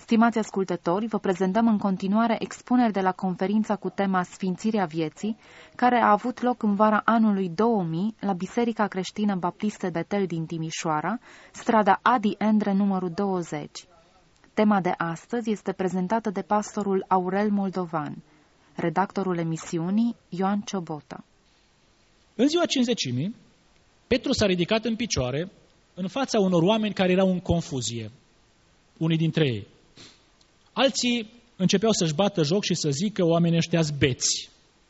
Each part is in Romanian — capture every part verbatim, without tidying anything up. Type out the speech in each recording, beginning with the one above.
Stimați ascultători, vă prezentăm în continuare expuneri de la conferința cu tema Sfințirea vieții, care a avut loc în vara anului două mii la Biserica Creștină Baptistă Betel din Timișoara, strada Adi Endre numărul douăzeci. Tema de astăzi este prezentată de pastorul Aurel Moldovan, redactorul emisiunii Ioan Ciobota. În ziua Cincizecimii, Petru s-a ridicat în picioare în fața unor oameni care erau în confuzie, unii dintre ei. Alții începeau să-și bată joc și să zică oamenii ăștia-s beți.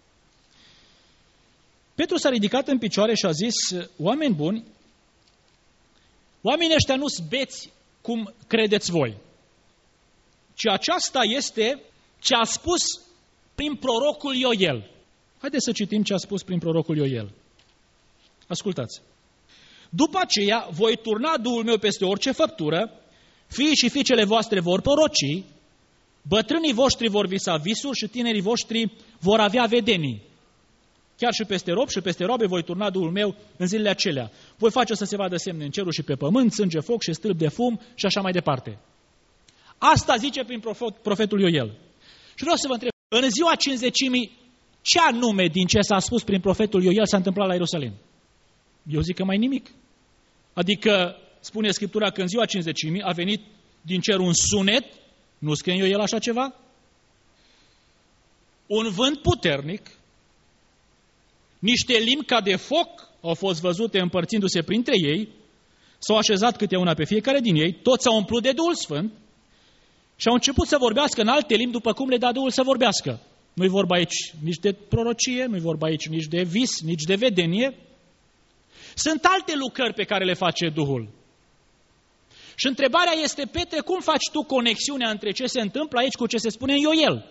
Petru s-a ridicat în picioare și a zis, oameni buni, oamenii ăștia nu-s beți cum credeți voi, ci aceasta este ce a spus prin prorocul Ioel. Haideți să citim ce a spus prin prorocul Ioel. Ascultați. După aceea voi turna Duhul meu peste orice făptură, fiii și fiicele voastre vor proroci, bătrânii voștri vor visa visuri și tinerii voștri vor avea vedenii. Chiar și peste robi și peste robe voi turna Duhul meu în zilele acelea. Voi face să se vadă semne în cerul și pe pământ, sânge, foc și stâlp de fum și așa mai departe. Asta zice prin profetul Ioel. Și vreau să vă întreb, în ziua Cincizecimii, ce anume din ce s-a spus prin profetul Ioel s-a întâmplat la Ierusalim? Eu zic că mai nimic. Adică spune Scriptura că în ziua Cincizecimii a venit din cer un sunet, nu scrie în Ioel așa ceva? Un vânt puternic, niște limbi ca de foc au fost văzute împărțindu-se printre ei, s-au așezat câte una pe fiecare din ei, toți s-au umplut de Duhul Sfânt și au început să vorbească în alte limbi după cum le da Duhul să vorbească. Nu-i vorba aici nici de prorocie, nu-i vorba aici nici de vis, nici de vedenie. Sunt alte lucrări pe care le face Duhul. Și întrebarea este, Petre, cum faci tu conexiunea între ce se întâmplă aici cu ce se spune în Ioel?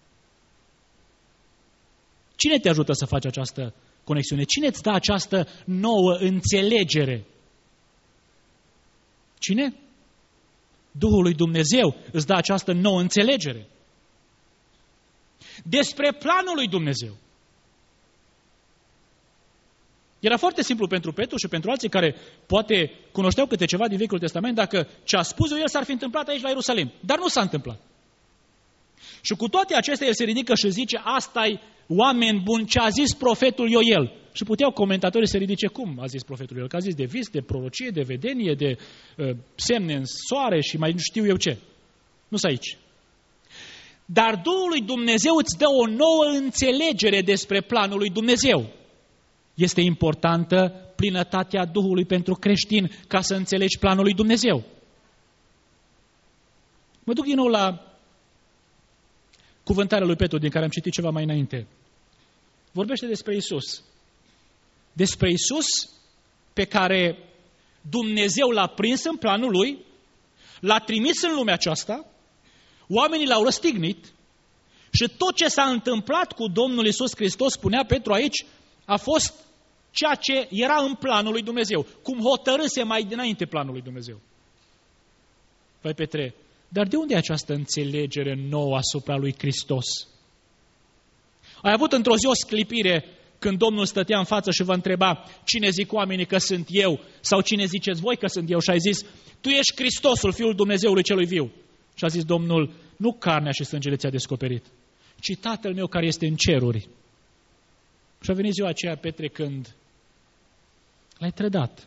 Cine te ajută să faci această conexiune? Cine îți dă această nouă înțelegere? Cine? Duhul lui Dumnezeu îți dă această nouă înțelegere. Despre planul lui Dumnezeu. Era foarte simplu pentru Petru și pentru alții care poate cunoșteau câte ceva din Vechiul Testament dacă ce a spus el s-ar fi întâmplat aici la Ierusalim. Dar nu s-a întâmplat. Și cu toate acestea el se ridică și zice, asta-i oameni buni ce a zis profetul Ioel. Și puteau comentatorii să ridice cum a zis profetul Ioel, că a zis de vis, de prorocie, de vedenie, de uh, semne în soare și mai știu eu ce. Nu-s aici. Dar Duhul lui Dumnezeu îți dă o nouă înțelegere despre planul lui Dumnezeu. Este importantă plinătatea Duhului pentru creștin ca să înțelegi planul lui Dumnezeu. Mă duc din nou la cuvântarea lui Petru, din care am citit ceva mai înainte. Vorbește despre Iisus. Despre Iisus pe care Dumnezeu l-a prins în planul lui, l-a trimis în lumea aceasta, oamenii l-au răstignit și tot ce s-a întâmplat cu Domnul Iisus Hristos, spunea Petru aici, a fost ceea ce era în planul lui Dumnezeu, cum hotărâse mai dinainte planul lui Dumnezeu. Vai Petre, dar de unde e această înțelegere nouă asupra lui Hristos? Ai avut într-o zi o sclipire când Domnul stătea în față și vă întreba cine zic oamenii că sunt eu sau cine ziceți voi că sunt eu și ai zis tu ești Hristosul, Fiul Dumnezeului celui viu. Și a zis Domnul, nu carnea și sângele ți-a descoperit, ci Tatăl meu care este în ceruri. Și a venit ziua aceea, Petre, când l-ai trădat.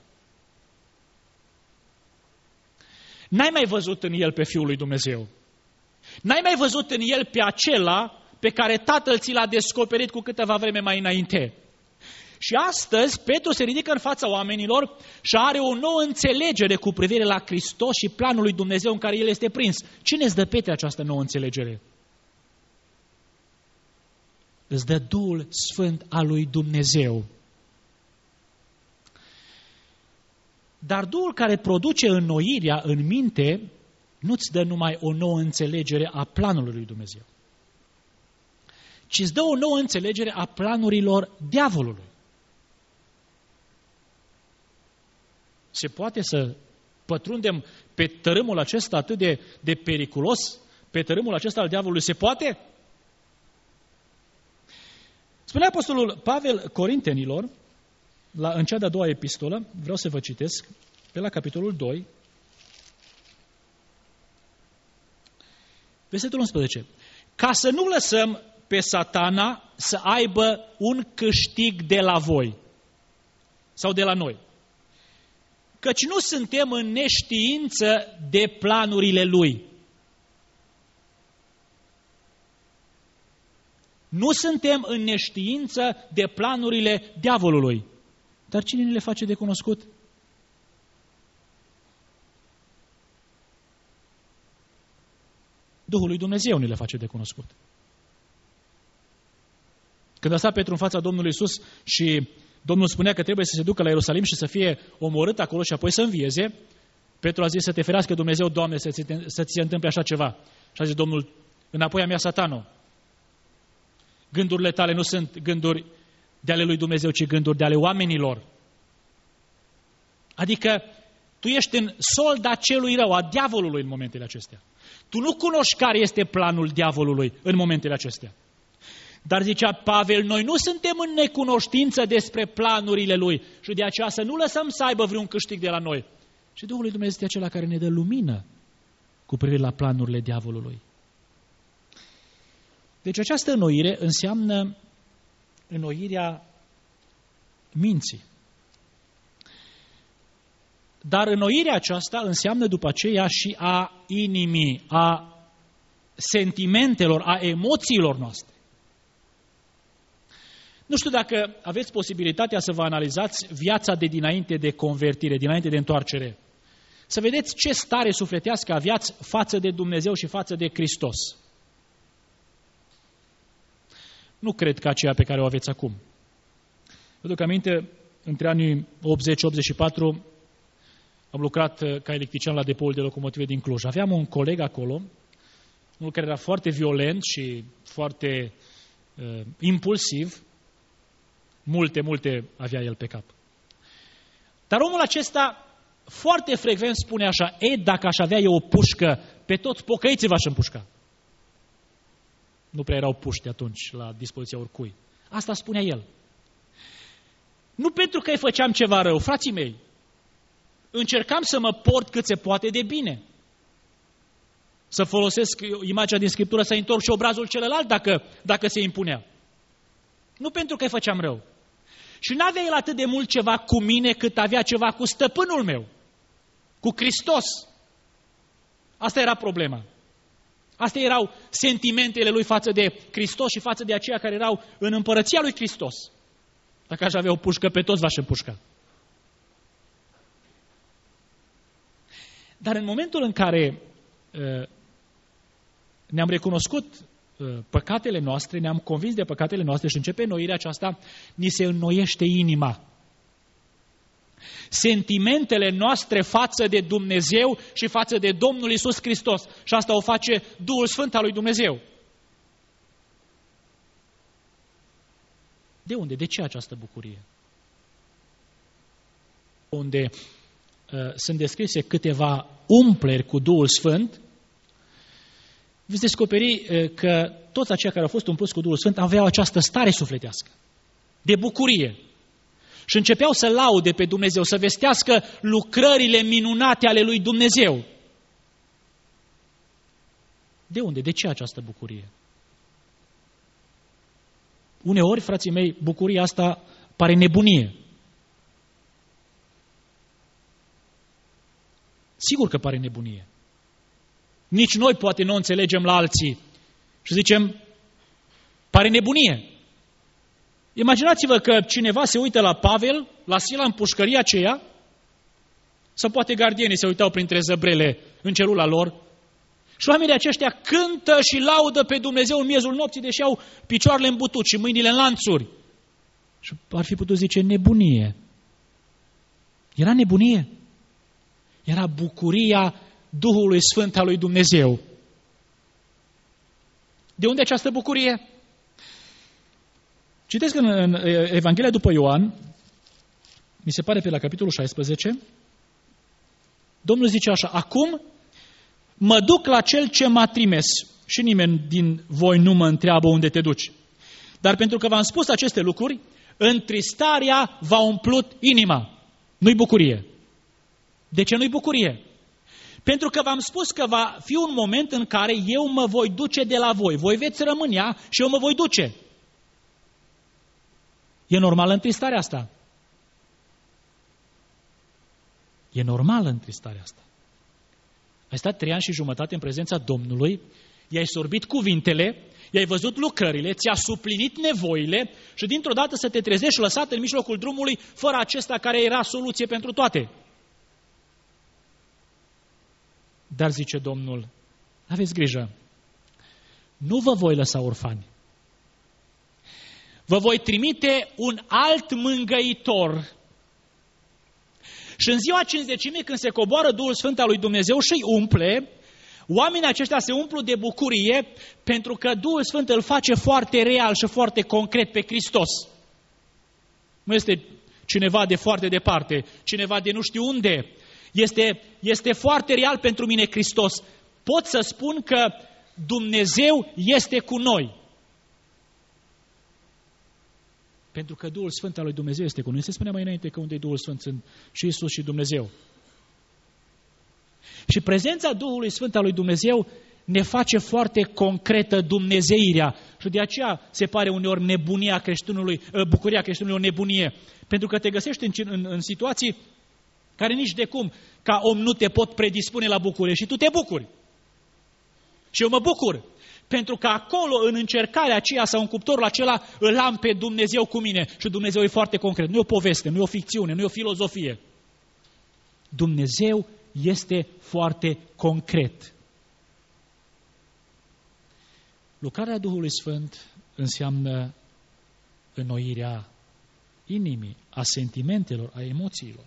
N-ai mai văzut în el pe Fiul lui Dumnezeu. N-ai mai văzut în el pe acela pe care Tatăl ți l-a descoperit cu câteva vreme mai înainte. Și astăzi Petru se ridică în fața oamenilor și are o nouă înțelegere cu privire la Hristos și planul lui Dumnezeu în care el este prins. Cine îți dă, Petre, această nouă înțelegere? Îți dă Duhul Sfânt al lui Dumnezeu. Dar Duhul care produce înnoirea în minte nu-ți dă numai o nouă înțelegere a planului lui Dumnezeu, ci îți dă o nouă înțelegere a planurilor diavolului. Se poate să pătrundem pe tărâmul acesta atât de, de periculos, pe tărâmul acesta al diavolului? Se poate? Spunea apostolul Pavel Corintenilor, la, în cea de-a doua epistolă, vreau să vă citesc, pe la capitolul doi, Versetul unsprezece. Ca să nu lăsăm pe Satana să aibă un câștig de la voi sau de la noi. Căci nu suntem în neștiință de planurile lui. Nu suntem în neștiință de planurile diavolului. Dar cine ne le face de cunoscut? Duhul lui Dumnezeu ne le face de cunoscut. Când a stat Petru în fața Domnului Iisus și Domnul spunea că trebuie să se ducă la Ierusalim și să fie omorât acolo și apoi să învieze, Petru a zis să te ferească Dumnezeu, Doamne, să ți, să ți se întâmple așa ceva. Și a zis Domnul, înapoi a mea, Satano, gândurile tale nu sunt gânduri de ale lui Dumnezeu, ci gânduri de ale oamenilor. Adică tu ești în solda celui rău, a diavolului în momentele acestea. Tu nu cunoști care este planul diavolului în momentele acestea. Dar zicea Pavel, noi nu suntem în necunoștință despre planurile lui și de aceea să nu lăsăm să aibă vreun câștig de la noi. Și Duhul lui Dumnezeu este acela care ne dă lumină cu privire la planurile diavolului. Deci această înnoire înseamnă înnoirea minții. Dar înnoirea aceasta înseamnă după aceea și a inimii, a sentimentelor, a emoțiilor noastre. Nu știu dacă aveți posibilitatea să vă analizați viața de dinainte de convertire, dinainte de întoarcere. Să vedeți ce stare sufletească aveați față de Dumnezeu și față de Hristos. Nu cred că aceea pe care o aveți acum. Vă duc aminte, între anii optzeci optzeci și patru am lucrat ca electrician la depoul de locomotive din Cluj. Aveam un coleg acolo, unul care era foarte violent și foarte uh, impulsiv. Multe, multe avea el pe cap. Dar omul acesta foarte frecvent spune așa, e, dacă aș avea eu o pușcă, pe toți pocăiții v-aș împușca. Nu prea erau puști atunci la dispoziția oricui. Asta spunea el. Nu pentru că îi făceam ceva rău, frații mei. Încercam să mă port cât se poate de bine. Să folosesc imaginea din Scriptură, să întorc și obrazul celălalt dacă, dacă se impunea. Nu pentru că îi făceam rău. Și n-avea el atât de mult ceva cu mine cât avea ceva cu stăpânul meu, cu Hristos. Asta era problema. Astea erau sentimentele lui față de Hristos și față de aceia care erau în împărăția lui Hristos. Dacă aș avea o pușcă, pe toți v-aș împușca. Dar în momentul în care uh, ne-am recunoscut uh, păcatele noastre, ne-am convins de păcatele noastre și începe înnoirea aceasta, ni se înnoiește inima. Sentimentele noastre față de Dumnezeu și față de Domnul Iisus Hristos. Și asta o face Duhul Sfânt al lui Dumnezeu. De unde? De ce această bucurie? Unde uh, sunt descrise câteva umpleri cu Duhul Sfânt, veți descoperi uh, că toți aceia care au fost umpluți cu Duhul Sfânt aveau această stare sufletească, de bucurie. Și începeau să laude pe Dumnezeu, să vestească lucrările minunate ale lui Dumnezeu. De unde? De ce această bucurie? Uneori, frații mei, bucuria asta pare nebunie. Sigur că pare nebunie. Nici noi poate nu o înțelegem la alții și zicem, pare nebunie. Imaginați-vă că cineva se uită la Pavel, la Sila în pușcăria aceea, sau poate gardienii se uitau printre zăbrele în celula lor, și oamenii aceștia cântă și laudă pe Dumnezeu în miezul nopții, deși au picioarele în butut și mâinile în lanțuri. Și ar fi putut zice nebunie. Era nebunie. Era bucuria Duhului Sfânt al lui Dumnezeu. De unde această bucurie? Citesc în, în Evanghelia după Ioan, mi se pare pe la capitolul șaisprezece, Domnul zice așa, acum mă duc la cel ce m-a trimis și nimeni din voi nu mă întreabă unde te duci. Dar pentru că v-am spus aceste lucruri, întristarea v-a umplut inima. Nu-i bucurie. De ce nu-i bucurie? Pentru că v-am spus că va fi un moment în care eu mă voi duce de la voi. Voi veți rămâne și eu mă voi duce. E normală întristarea asta. E normală întristarea asta. Ai stat trei ani și jumătate în prezența Domnului, i-ai sorbit cuvintele, i-ai văzut lucrările, ți-a suplinit nevoile și dintr-o dată să te trezești lăsat în mijlocul drumului fără acesta care era soluție pentru toate. Dar zice Domnul, aveți grijă, nu vă voi lăsa orfani. Vă voi trimite un alt mângăitor. Și în ziua cincizecimii, când se coboară Duhul Sfânt al lui Dumnezeu și îi umple, oamenii aceștia se umplu de bucurie pentru că Duhul Sfânt îl face foarte real și foarte concret pe Hristos. Nu este cineva de foarte departe, cineva de nu știu unde. Este, este foarte real pentru mine Hristos. Pot să spun că Dumnezeu este cu noi. Pentru că Duhul Sfânt al lui Dumnezeu este cu noi. Se spune mai înainte că unde e Duhul Sfânt sunt și Iisus și Dumnezeu. Și prezența Duhului Sfânt al lui Dumnezeu ne face foarte concretă dumnezeirea. Și de aceea se pare uneori nebunia creștinului, bucuria creștinului o nebunie. Pentru că te găsești în, în, în situații care nici de cum, ca om, nu te pot predispune la bucurie și tu te bucuri. Și eu mă bucur. Pentru că acolo, în încercarea aceea sau în cuptorul acela, îl am pe Dumnezeu cu mine. Și Dumnezeu e foarte concret. Nu e o poveste, nu e o ficțiune, nu e o filozofie. Dumnezeu este foarte concret. Lucrarea Duhului Sfânt înseamnă înnoirea inimii, a sentimentelor, a emoțiilor.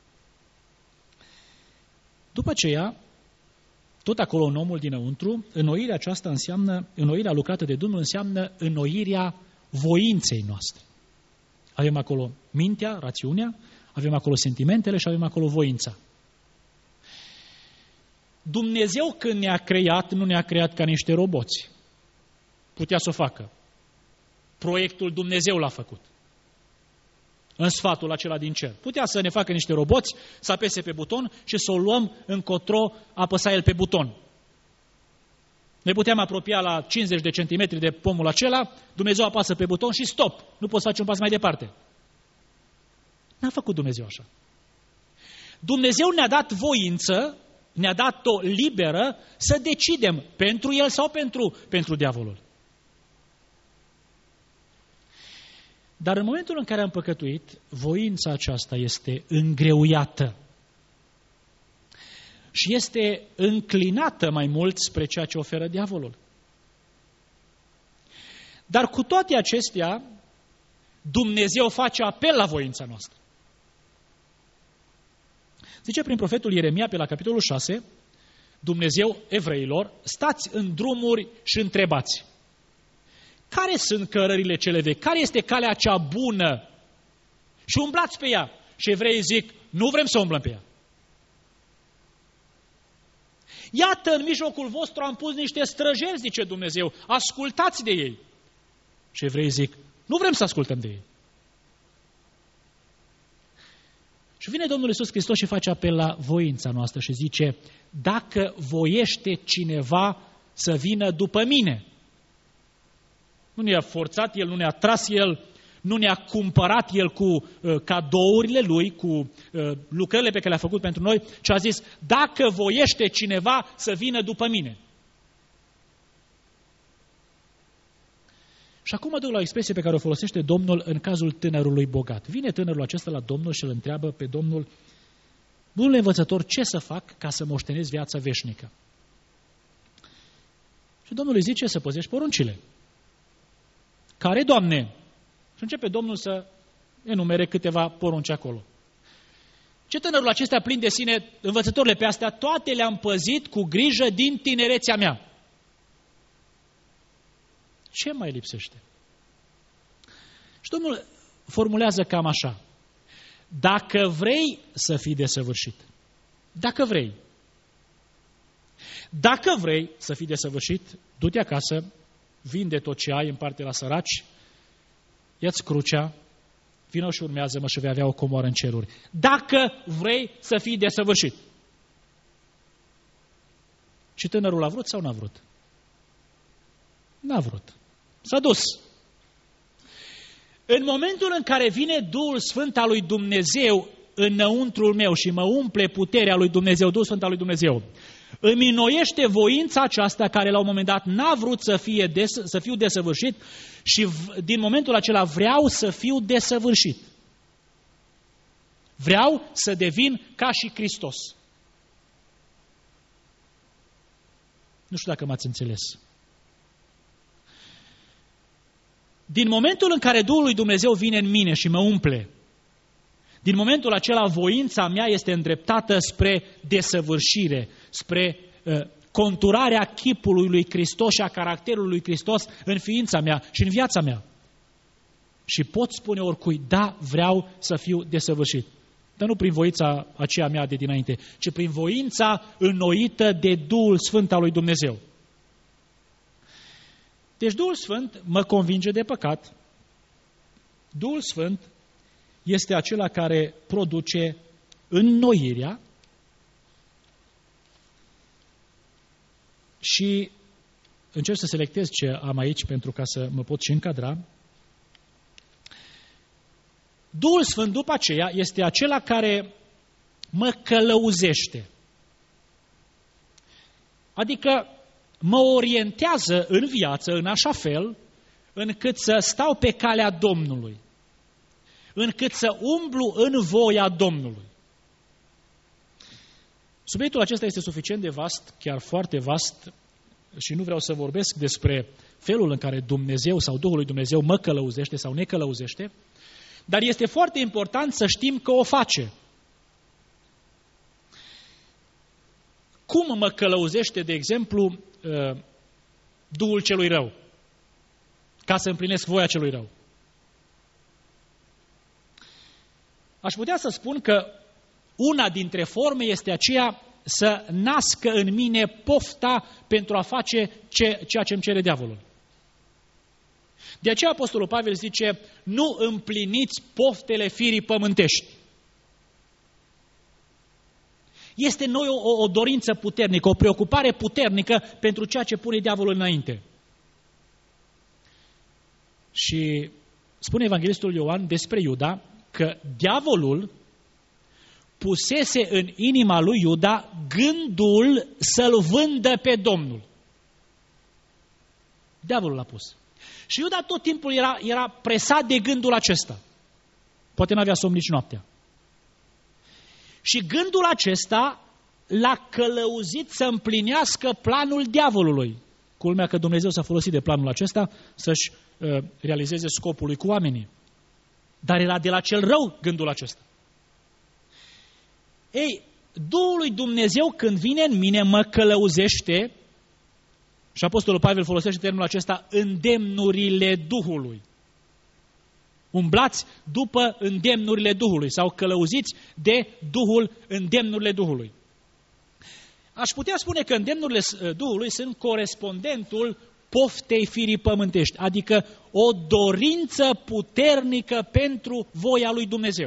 După aceea, tot acolo în omul dinăuntru, înnoirea aceasta înseamnă, înnoirea lucrată de Domnul înseamnă înnoirea voinței noastre. Avem acolo mintea, rațiunea, avem acolo sentimentele și avem acolo voința. Dumnezeu când ne-a creat, nu ne-a creat ca niște roboți. Putea să o facă. Proiectul Dumnezeu l-a făcut. În sfatul acela din cer. Putea să ne facă niște roboți, să apese pe buton și să o luăm încotro, apăsa el pe buton. Ne puteam apropia la cincizeci de centimetri de pomul acela, Dumnezeu apasă pe buton și stop, nu poți face un pas mai departe. N-a făcut Dumnezeu așa. Dumnezeu ne-a dat voință, ne-a dat-o liberă să decidem pentru el sau pentru, pentru diavolul. Dar în momentul în care am păcătuit, voința aceasta este îngreuiată și este înclinată mai mult spre ceea ce oferă diavolul. Dar cu toate acestea, Dumnezeu face apel la voința noastră. Zice prin profetul Ieremia pe la capitolul șase, Dumnezeu evreilor, stați în drumuri și întrebați. Care sunt cărările cele vechi? Care este calea cea bună? Și umblați pe ea. Și evreii zic, nu vrem să umblăm pe ea. Iată, în mijlocul vostru am pus niște străjeri, zice Dumnezeu, ascultați de ei. Și evreii zic, nu vrem să ascultăm de ei. Și vine Domnul Iisus Hristos și face apel la voința noastră și zice, dacă voiește cineva să vină după mine. Nu ne-a forțat El, nu ne-a tras El, nu ne-a cumpărat El cu uh, cadourile Lui, cu uh, lucrările pe care le-a făcut pentru noi, ci a zis, dacă voiește cineva să vină după mine. Și acum mă duc la o expresie pe care o folosește Domnul în cazul tânărului bogat. Vine tânărul acesta la Domnul și îl întreabă pe Domnul, bunule învățător, ce să fac ca să moștenesc viața veșnică? Și Domnul îi zice să păzești poruncile. Care, Doamne? Și începe Domnul să enumere câteva porunci acolo. Ce tânărul acesta plin de sine, învățătorile pe astea, toate le-am păzit cu grijă din tinerețea mea. Ce mai lipsește? Și Domnul formulează cam așa. Dacă vrei să fii desăvârșit, dacă vrei, dacă vrei să fii desăvârșit, du-te acasă, vinde tot ce ai, împarte la săraci, ia-ți crucea, vină și urmează-mă și vei avea o comoară în ceruri. Dacă vrei să fii desăvârșit. Și tânărul a vrut sau n-a vrut? N-a vrut. S-a dus. În momentul în care vine Duhul Sfânt al lui Dumnezeu înăuntrul meu și mă umple puterea lui Dumnezeu, Duhul Sfânt al lui Dumnezeu, îmi înnoiește voința aceasta care la un moment dat n-a vrut să, fie des, să fiu desăvârșit și din momentul acela vreau să fiu desăvârșit. Vreau să devin ca și Hristos. Nu știu dacă m-ați înțeles. Din momentul în care Duhul lui Dumnezeu vine în mine și mă umple, din momentul acela voința mea este îndreptată spre desăvârșire, spre uh, conturarea chipului lui Hristos și a caracterului lui Hristos în ființa mea și în viața mea. Și pot spune oricui, da, vreau să fiu desăvârșit. Dar nu prin voința aceea mea de dinainte, ci prin voința înnoită de Duhul Sfânt al lui Dumnezeu. Deci Duhul Sfânt mă convinge de păcat. Duhul Sfânt este acela care produce înnoirea și încerc să selectez ce am aici pentru ca să mă pot și încadra. Duhul Sfânt după aceea este acela care mă călăuzește. Adică mă orientează în viață în așa fel încât să stau pe calea Domnului, încât să umblu în voia Domnului. Subiectul acesta este suficient de vast, chiar foarte vast, și nu vreau să vorbesc despre felul în care Dumnezeu sau Duhul lui Dumnezeu mă călăuzește sau ne călăuzește, dar este foarte important să știm că o face. Cum mă călăuzește, de exemplu, Duhul celui rău, ca să împlinesc voia celui rău? Aș putea să spun că una dintre forme este aceea să nască în mine pofta pentru a face ce, ceea ce îmi cere diavolul. De aceea Apostolul Pavel zice, nu împliniți poftele firii pământești. Este în noi o, o dorință puternică, o preocupare puternică pentru ceea ce pune diavolul înainte. Și spune Evanghelistul Ioan despre Iuda că diavolul pusese în inima lui Iuda gândul să-l vândă pe Domnul. Diavolul l-a pus. Și Iuda tot timpul era, era presat de gândul acesta. Poate n-avea somn nici noaptea. Și gândul acesta l-a călăuzit să împlinească planul diavolului. Culmea că Dumnezeu s-a folosit de planul acesta să-și uh, realizeze scopul lui cu oamenii. Dar era de la cel rău gândul acesta. Ei, Duhul lui Dumnezeu când vine în mine mă călăuzește, și Apostolul Pavel folosește termenul acesta, îndemnurile Duhului. Umblați după îndemnurile Duhului sau călăuziți de Duhul, îndemnurile Duhului. Aș putea spune că îndemnurile Duhului sunt corespondentul poftei firii pământești, adică o dorință puternică pentru voia lui Dumnezeu.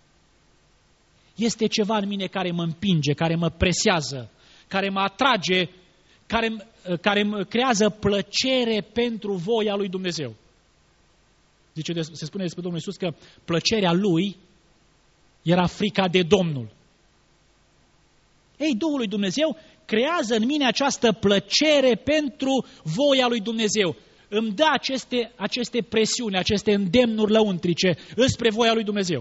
Este ceva în mine care mă împinge, care mă presează, care mă atrage, care, care îmi creează plăcere pentru voia lui Dumnezeu. Zice, se spune despre Domnul Iisus că plăcerea lui era frica de Domnul. Ei, Duhul lui Dumnezeu creează în mine această plăcere pentru voia lui Dumnezeu. Îmi dă aceste, aceste presiuni, aceste îndemnuri lăuntrice înspre voia lui Dumnezeu.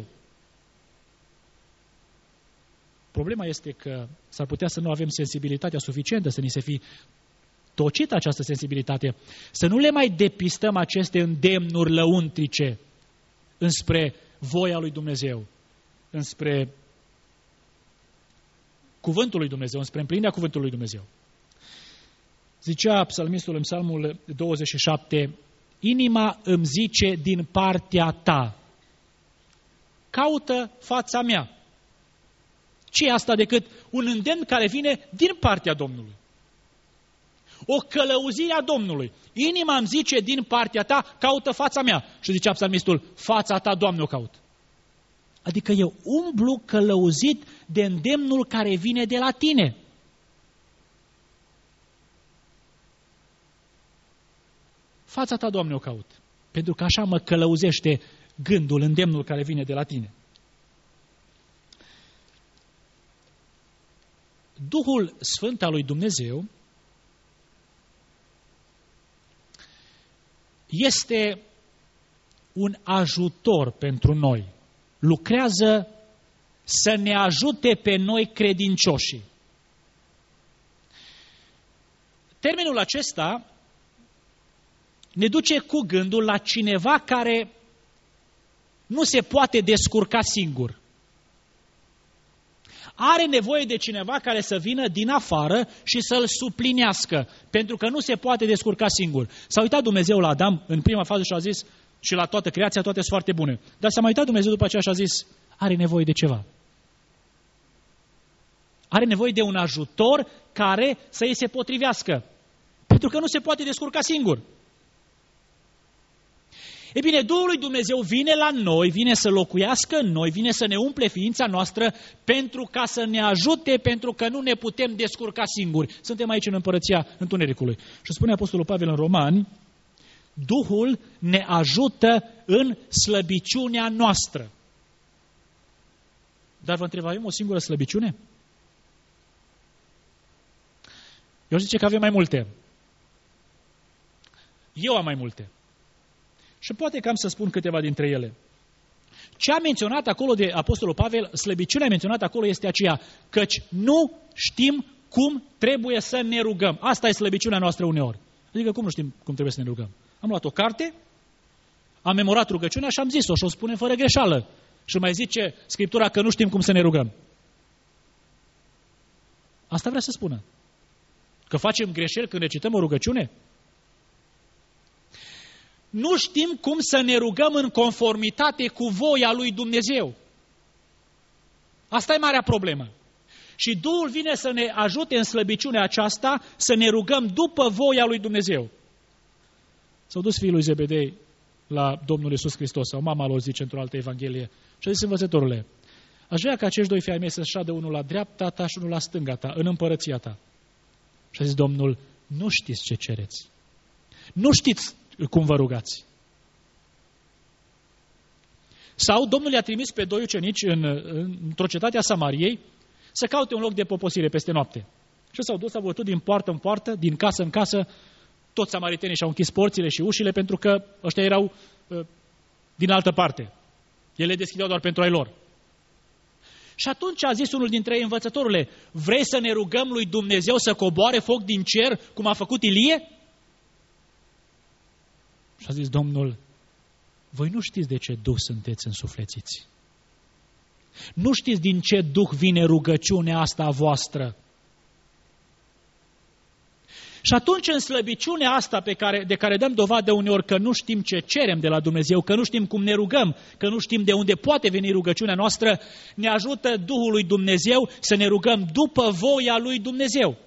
Problema este că s-ar putea să nu avem sensibilitatea suficientă, să ni se fi tocită această sensibilitate, să nu le mai depistăm aceste îndemnuri lăuntrice înspre voia lui Dumnezeu, înspre cuvântul lui Dumnezeu, înspre împlinirea cuvântului lui Dumnezeu. Zicea psalmistul în psalmul douăzeci și șapte, inima îmi zice din partea ta, caută fața mea. Ce e asta decât un îndemn care vine din partea Domnului? O călăuzire a Domnului. Inima îmi zice din partea ta, caută fața mea. Și zicea psalmistul, fața ta, Doamne, o caut. Adică eu umblu călăuzit de îndemnul care vine de la tine. Fața ta, Doamne, o caut, pentru că așa mă călăuzește gândul, îndemnul care vine de la tine. Duhul Sfânt al lui Dumnezeu este un ajutor pentru noi. Lucrează să ne ajute pe noi credincioșii. Termenul acesta ne duce cu gândul la cineva care nu se poate descurca singur. Are nevoie de cineva care să vină din afară și să-l suplinească, pentru că nu se poate descurca singur. S-a uitat Dumnezeu la Adam în prima fază și a zis, și la toată creația, toate sunt foarte bune. Dar s-a mai uitat Dumnezeu după aceea și a zis, are nevoie de ceva. Are nevoie de un ajutor care să îi se potrivească, pentru că nu se poate descurca singur. E bine, Duhul lui Dumnezeu vine la noi, vine să locuiască în noi, vine să ne umple ființa noastră pentru ca să ne ajute, pentru că nu ne putem descurca singuri. Suntem aici în împărăția întunericului. Și spune Apostolul Pavel în Romani, Duhul ne ajută în slăbiciunea noastră. Dar vă întreb, avem o singură slăbiciune? Eu zice că avem mai multe. Eu am mai multe. Și poate că am să spun câteva dintre ele. Ce a menționat acolo de Apostolul Pavel, slăbiciunea menționată acolo este aceea, căci nu știm cum trebuie să ne rugăm. Asta e slăbiciunea noastră uneori. Adică cum nu știm cum trebuie să ne rugăm? Am luat o carte, am memorat rugăciunea și am zis-o și o spunem fără greșeală. Și mai zice Scriptura că nu știm cum să ne rugăm. Asta vrea să spună. Că facem greșeli când recităm o rugăciune? Nu știm cum să ne rugăm în conformitate cu voia lui Dumnezeu. Asta e marea problemă. Și Duhul vine să ne ajute în slăbiciunea aceasta să ne rugăm după voia lui Dumnezeu. S-au dus fiii lui Zebedei la Domnul Iisus Hristos, sau mama lor zice într-o altă evanghelie, și a zis, învățătorule, aș vrea ca acești doi fii ai mei să șadă unul la dreapta ta și unul la stânga ta, în împărăția ta. Și a zis Domnul, nu știți ce cereți. Nu știți cum vă rugați. Sau Domnul i-a trimis pe doi ucenici în, într-o cetate a Samariei să caute un loc de poposire peste noapte. Și s-au dus, au bătut din poartă în poartă, din casă în casă, toți samaritenii și-au închis porțile și ușile pentru că ăștia erau uh, din altă parte. Ele le deschideau doar pentru ai lor. Și atunci a zis unul dintre ei, învățătorule, vrei să ne rugăm lui Dumnezeu să coboare foc din cer, cum a făcut Ilie? Și a zis Domnul, voi nu știți de ce duh sunteți însuflețiți. Nu știți din ce duh vine rugăciunea asta a voastră. Și atunci în slăbiciunea asta pe care, de care dăm dovadă uneori că nu știm ce cerem de la Dumnezeu, că nu știm cum ne rugăm, că nu știm de unde poate veni rugăciunea noastră, ne ajută Duhul lui Dumnezeu să ne rugăm după voia lui Dumnezeu.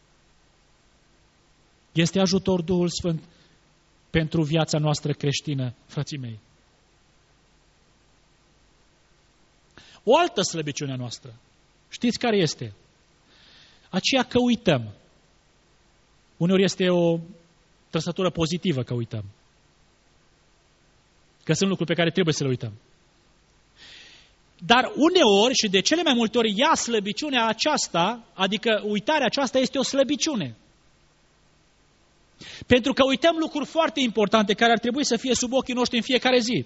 Este ajutor Duhul Sfânt pentru viața noastră creștină, frații mei. O altă slăbiciune a noastră, știți care este? Aceea că uităm. Uneori este o trăsătură pozitivă că uităm. Că sunt lucruri pe care trebuie să le uităm. Dar uneori și de cele mai multe ori ea slăbiciunea aceasta, adică uitarea aceasta este o slăbiciune. Pentru că uităm lucruri foarte importante care ar trebui să fie sub ochii noștri în fiecare zi.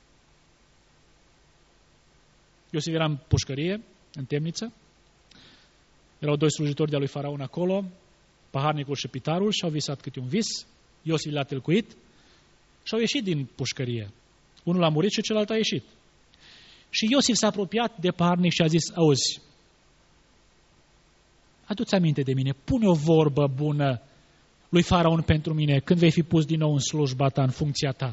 Iosif era în pușcărie, în temniță. Erau doi slujitori de-a lui Faraon acolo, paharnicul și pitarul, și au visat câte un vis. Iosif l-a tâlcuit și au ieșit din pușcărie. Unul a murit și celălalt a ieșit. Și Iosif s-a apropiat de paharnic și a zis, auzi, adu-ți aminte de mine, pune o vorbă bună lui Faraon pentru mine când vei fi pus din nou în slujba ta, în funcția ta.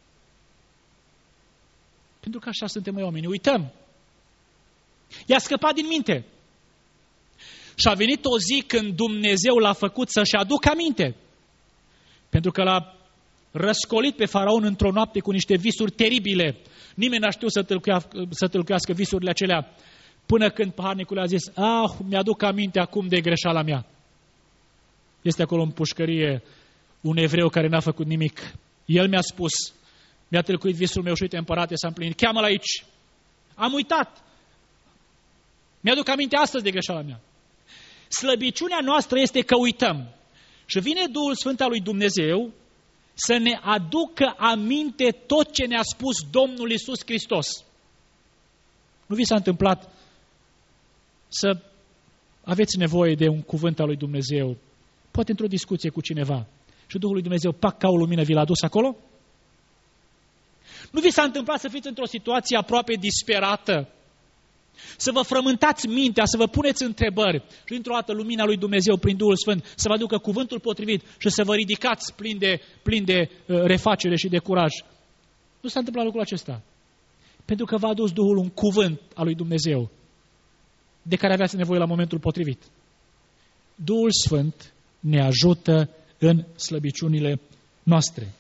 Pentru că așa suntem noi oamenii, uităm. I-a scăpat din minte. Și a venit o zi când Dumnezeu l-a făcut să-și aducă aminte. Pentru că l-a răscolit pe Faraon într-o noapte cu niște visuri teribile. Nimeni n-a știut să tâlcuiască, să tâlcuiască visurile acelea, până când paharnicul a zis, ah, mi-aduc aminte acum de greșeala mea. Este acolo în pușcărie un evreu care n-a făcut nimic. El mi-a spus, mi-a tâlcuit visul meu și uite, împărate, s-a împlinit. Cheamă-l aici. Am uitat. Mi-aduc aminte astăzi de greșeala mea. Slăbiciunea noastră este că uităm. Și vine Duhul Sfânt al lui Dumnezeu să ne aducă aminte tot ce ne-a spus Domnul Iisus Hristos. Nu vi s-a întâmplat să aveți nevoie de un cuvânt al lui Dumnezeu, poate într-o discuție cu cineva, și Duhul lui Dumnezeu, pac, ca o lumină, vi l-a adus acolo? Nu vi s-a întâmplat să fiți într-o situație aproape disperată, să vă frământați mintea, să vă puneți întrebări și dintr-o dată lumina lui Dumnezeu prin Duhul Sfânt să vă aducă cuvântul potrivit și să vă ridicați plin de, plin de uh, refacere și de curaj? Nu s-a întâmplat lucrul acesta. Pentru că v-a adus Duhul un cuvânt al lui Dumnezeu de care aveați nevoie la momentul potrivit. Duhul Sfânt ne ajută în slăbiciunile noastre.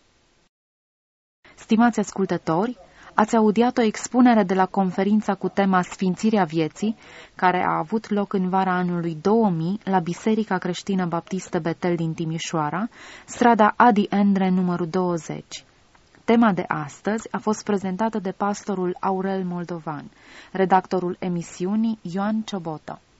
Stimați ascultători, ați audiat o expunere de la conferința cu tema Sfințirea vieții, care a avut loc în vara anului două mii la Biserica Creștină Baptistă Betel din Timișoara, strada Adi Endre numărul douăzeci. Tema de astăzi a fost prezentată de pastorul Aurel Moldovan, redactorul emisiunii Ioan Ciobotă.